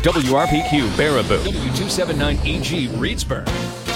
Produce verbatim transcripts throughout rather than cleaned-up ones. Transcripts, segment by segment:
W R P Q Baraboo, W two seventy-nine E G Reedsburg.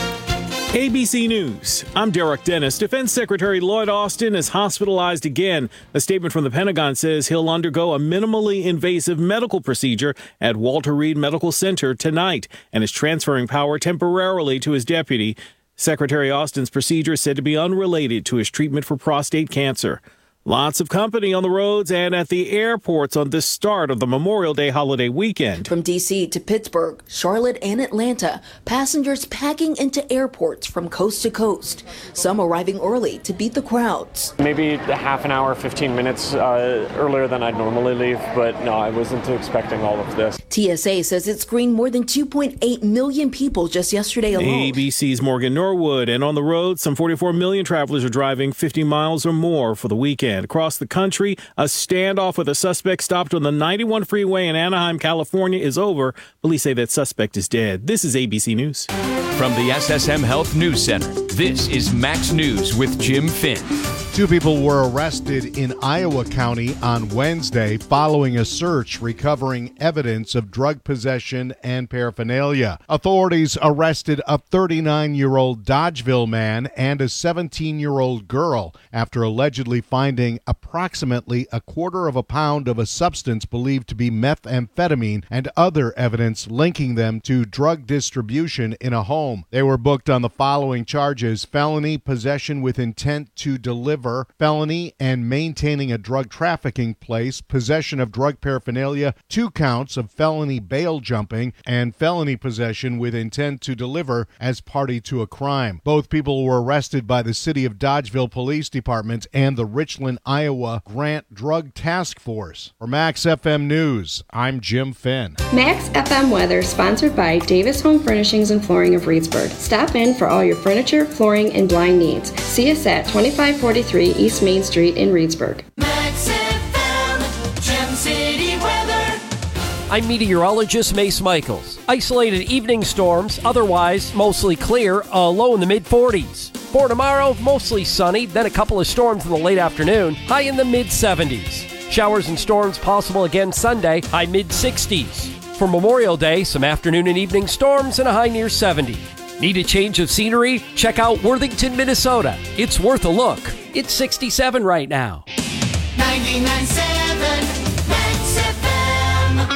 A B C News. I'm Derek Dennis. Defense Secretary Lloyd Austin is hospitalized again. A statement from the Pentagon says he'll undergo a minimally invasive medical procedure at Walter Reed Medical Center tonight and is transferring power temporarily to his deputy. Secretary Austin's procedure is said to be unrelated to his treatment for prostate cancer. Lots of company on the roads and at the airports on the start of the Memorial Day holiday weekend. From D C to Pittsburgh, Charlotte, and Atlanta, passengers packing into airports from coast to coast. Some arriving early to beat the crowds. Maybe a half an hour, fifteen minutes uh, earlier than I'd normally leave, but no, I wasn't expecting all of this. T S A says it screened more than two point eight million people just yesterday alone. A B C's Morgan Norwood. And on the road, some forty-four million travelers are driving fifty miles or more for the weekend. Across the country, a standoff with a suspect stopped on the ninety-one freeway in Anaheim, California is over. Police say that suspect is dead. This is A B C News. From the S S M Health News Center, this is Max News with Jim Finn. Two people were arrested in Iowa County on Wednesday following a search recovering evidence of drug possession and paraphernalia. Authorities arrested a thirty-nine-year-old Dodgeville man and a seventeen-year-old girl after allegedly finding approximately a quarter of a pound of a substance believed to be methamphetamine and other evidence linking them to drug distribution in a home. They were booked on the following charges: felony possession with intent to deliver, felony and maintaining a drug trafficking place, possession of drug paraphernalia, two counts of felony bail jumping, and felony possession with intent to deliver as party to a crime. Both people were arrested by the City of Dodgeville Police Department and the Richland, Iowa Grant Drug Task Force. For Max F M News, I'm Jim Finn. Max F M weather sponsored by Davis Home Furnishings and Flooring of Reedsburg. Stop in for all your furniture, flooring, and blind needs. See us at twenty-five forty-three East Main Street in Reedsburg. Max F M, Gem City weather. I'm meteorologist Mace Michaels. Isolated evening storms, otherwise mostly clear, a low in the mid forties. For tomorrow, mostly sunny, then a couple of storms in the late afternoon, high in the mid seventies. Showers and storms possible again Sunday, high mid sixties. For Memorial Day, some afternoon and evening storms and a high near seventy. Need a change of scenery? Check out Worthington, Minnesota. It's worth a look. It's sixty-seven right now. ninety-nine point seven Max F M.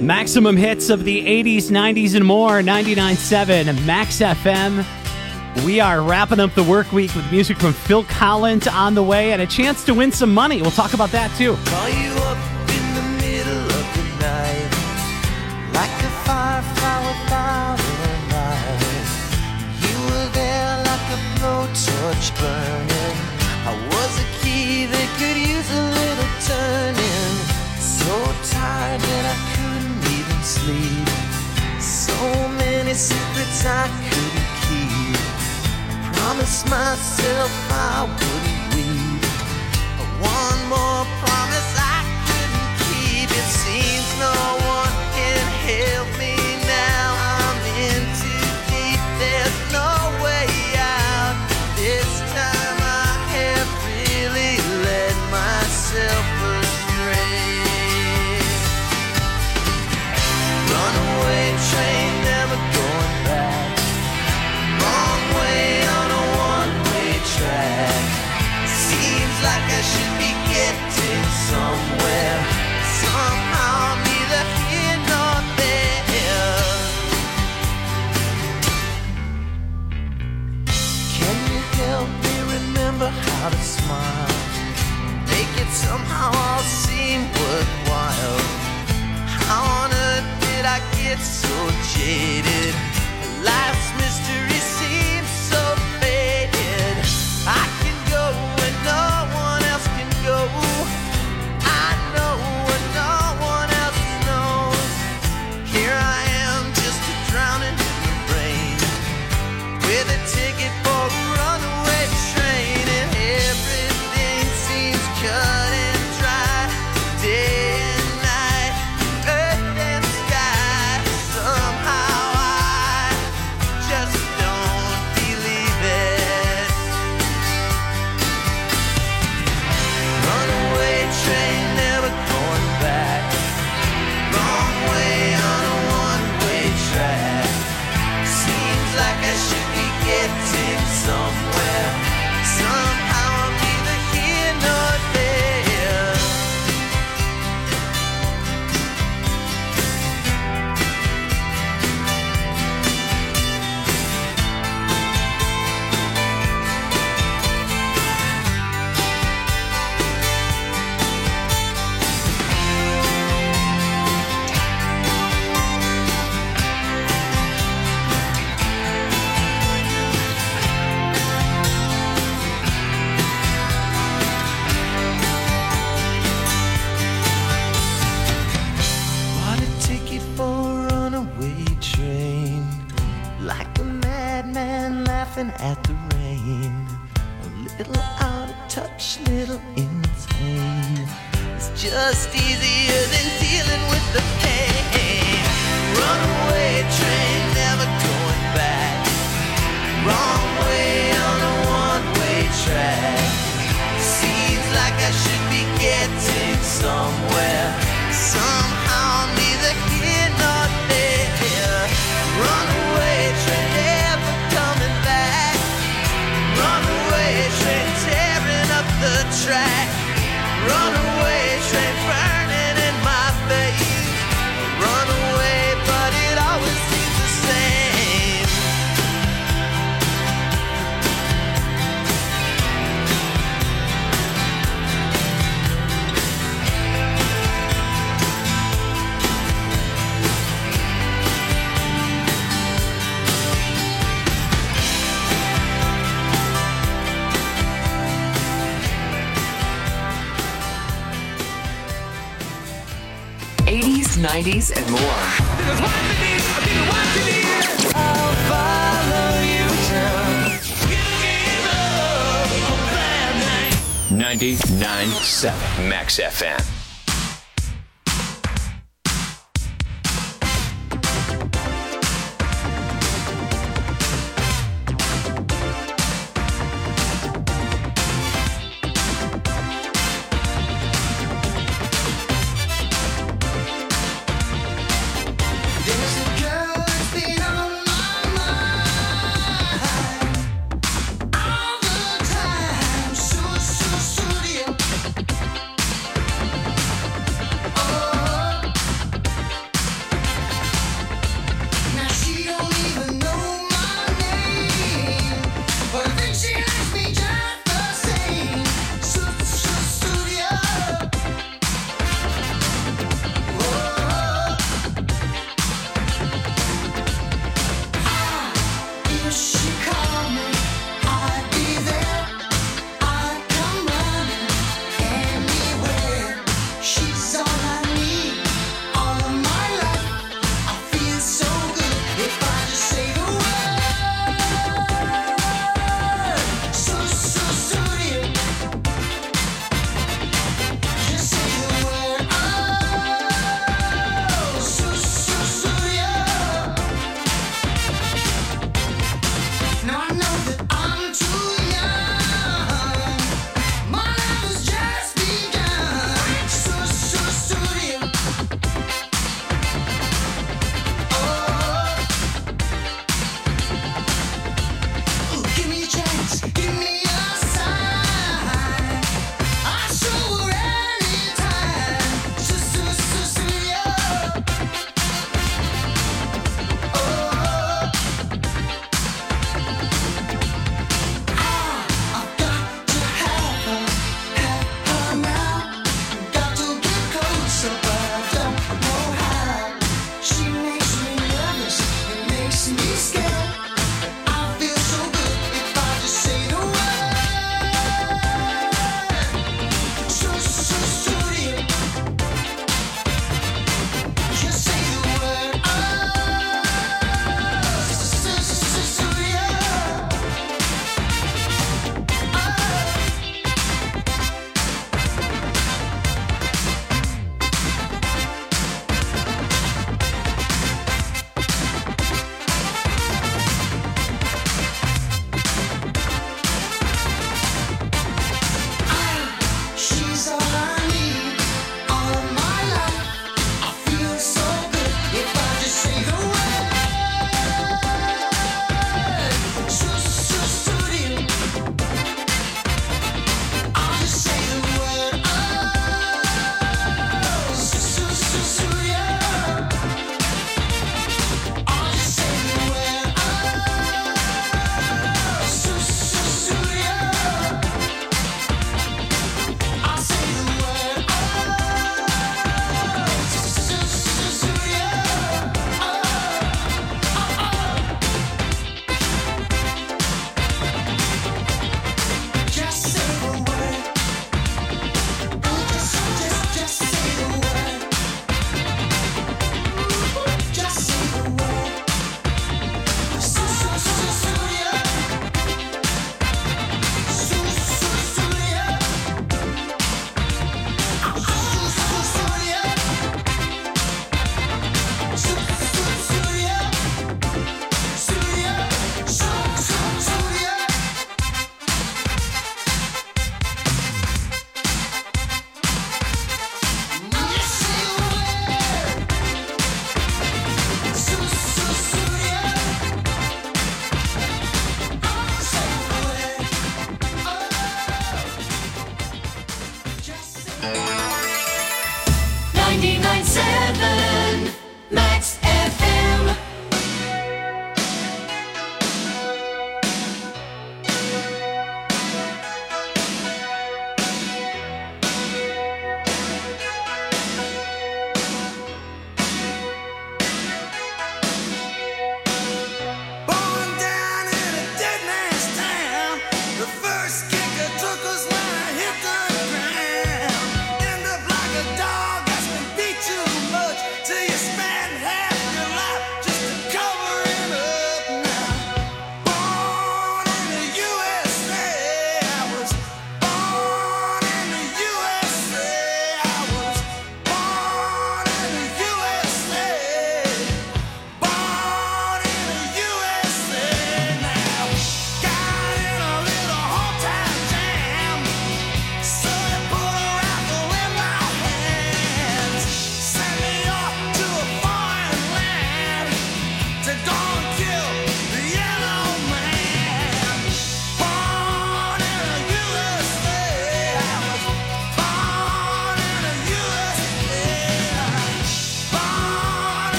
Maximum hits of the eighties, nineties, and more. ninety-nine point seven Max F M. We are wrapping up the work week with music from Phil Collins on the way and a chance to win some money. We'll talk about that too. Call you up in the middle of the night, like a firefly without a light. You were there like a blowtorch burning. I was a key that could use a little turning. So tired that I couldn't even sleep. So many secrets I couldn't keep. Promised myself I wouldn't weep. One more promise I couldn't keep. It seems no one can help me now. I'm in too deep. There's no way out. This time I have really led myself astray. Runaway train, never going back. Wrong way on a one-way track. Seems like I should be getting somewhere. Somehow I'm neither here nor there. Can you help me remember how to smile? Make it somehow all seem worthwhile. How on earth did I get so jaded? Life's mystery seems so faded. I can go where no one else can go. I know what no one else knows. Here I am, just a drowning in the rain, with a ticket for a runaway train, and everything seems cut and dry. Day and night, earth and sky. Somehow I just don't believe it. Runaway train, never going back. Wrong way on a one-way track. Seems like I should be getting somewhere. Somehow I'm neither here nor there. Bought a ticket for a runaway train, like a madman laughing at the rain. A little out of touch, little insane. It's just easier than dealing with the pain. Runaway train, never going back. Wrong way on a one-way track. Seems like I should be getting somewhere. Somehow I'm neither here nor there. Runaway train, never coming back. Runaway train, tearing up the track. Runaway train, burning in my face. Runaway, but it always seems the same. eighties, nineties, and more. I'll follow you down. ninety-nine point seven Max F M. There's a girl that's been on my mind all the time. So, so, so, yeah.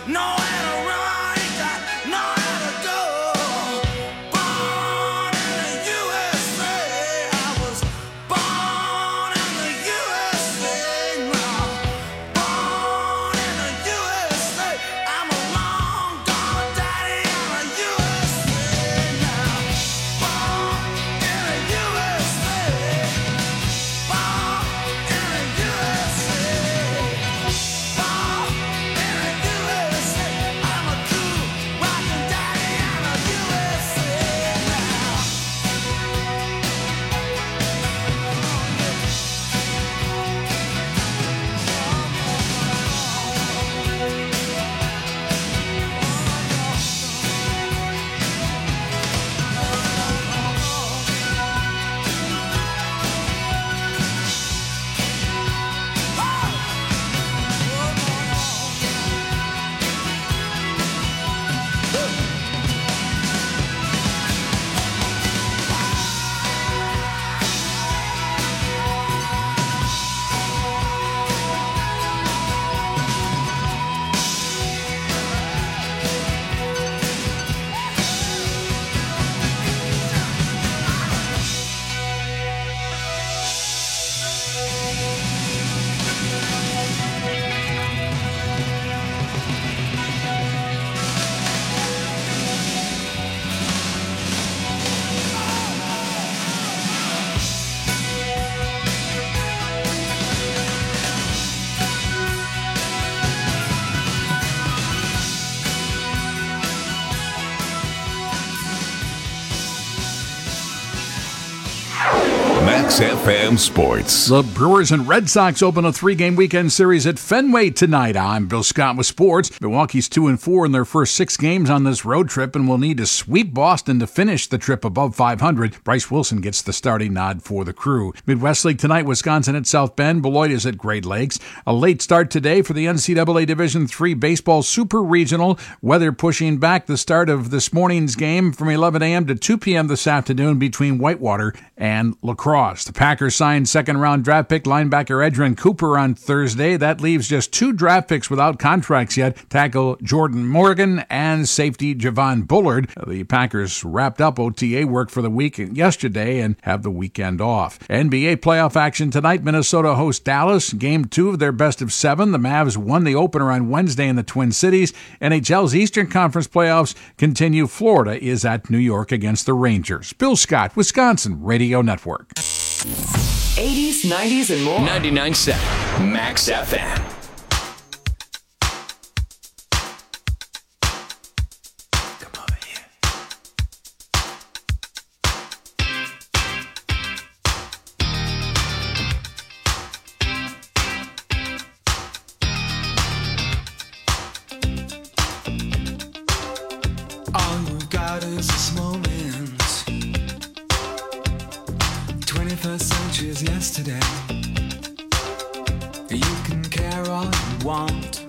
nowhere to run, ain't got nowhere to go. Born in the U S A, I was born in the U S A now. Born in the U S A, I'm a long gone daddy in the U S A now. Born in the U S A, born in the U S A, born in the U S A, I'm a cool rockin' daddy in the U S A now. Max F M Sports. The Brewers and Red Sox open a three-game weekend series at Fenway tonight. I'm Bill Scott with sports. Milwaukee's two and four in their first six games on this road trip and will need to sweep Boston to finish the trip above five hundred. Bryce Wilson gets the starting nod for the Crew. Midwest League tonight, Wisconsin at South Bend. Beloit is at Great Lakes. A late start today for the N C double A Division three Baseball Super Regional. Weather pushing back the start of this morning's game from eleven a.m. to two p.m. this afternoon between Whitewater and La Crosse. The Packers signed second-round draft pick linebacker Edrin Cooper on Thursday. That leaves just two draft picks without contracts yet, tackle Jordan Morgan and safety Javon Bullard. The Packers wrapped up O T A work for the week yesterday and have the weekend off. N B A playoff action tonight. Minnesota hosts Dallas. Game two of their best of seven. The Mavs won the opener on Wednesday in the Twin Cities. N H L's Eastern Conference playoffs continue. Florida is at New York against the Rangers. Bill Scott, Wisconsin Radio Network. eighties, nineties, and more. ninety-nine point seven Max F M. All you got is this moment. twenty-first century's yesterday. You can care all you want.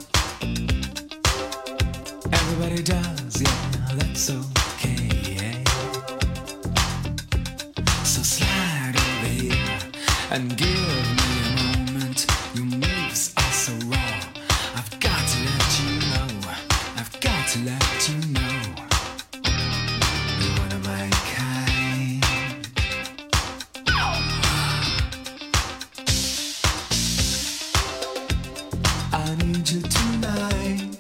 Everybody does, yeah, that's okay. So slide over here and give me a moment. Your moves are so raw. I've got to let you know. I've got to let you know. You're one of my kind. I need you tonight,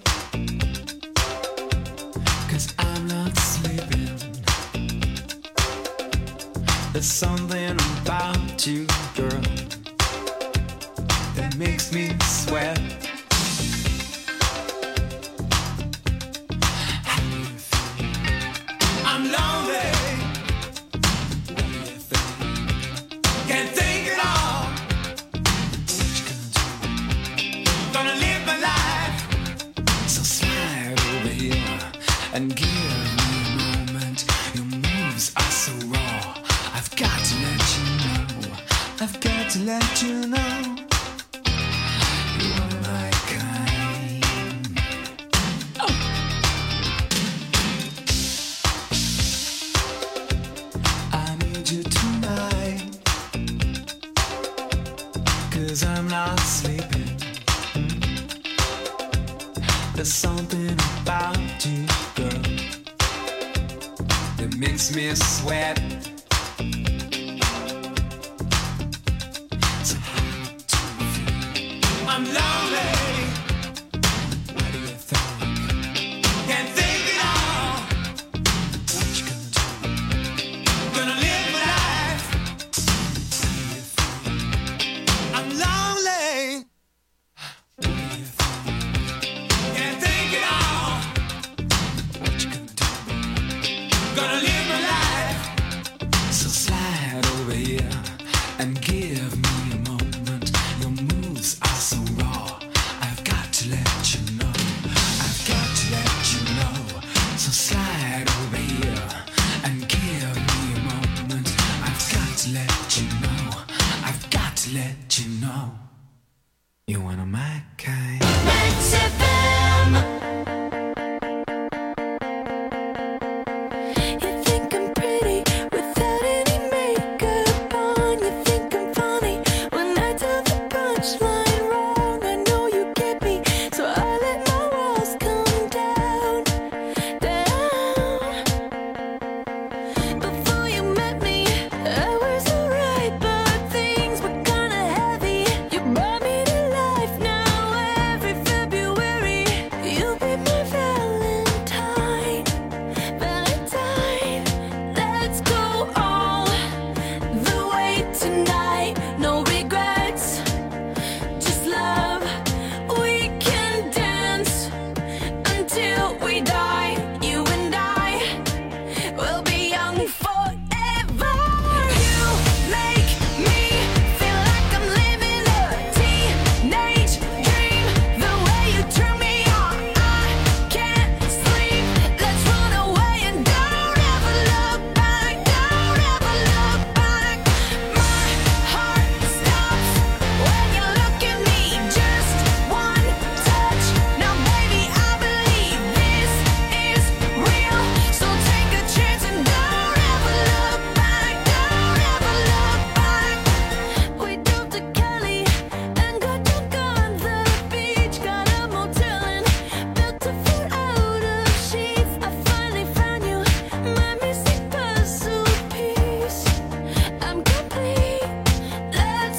'cause I'm not sleeping. There's something about you, girl, that makes me sweat. How do you feel? I'm lonely. What do you think? Can't think at all. What you gonna do? Gonna live my life. So slide over here and give me a moment. Your moves are so raw. I've got to let you know. I've got to let you know. You're one of my kind. Oh. I need you tonight, 'cause I'm not sleeping. There's something about you, girl, that makes me sweat.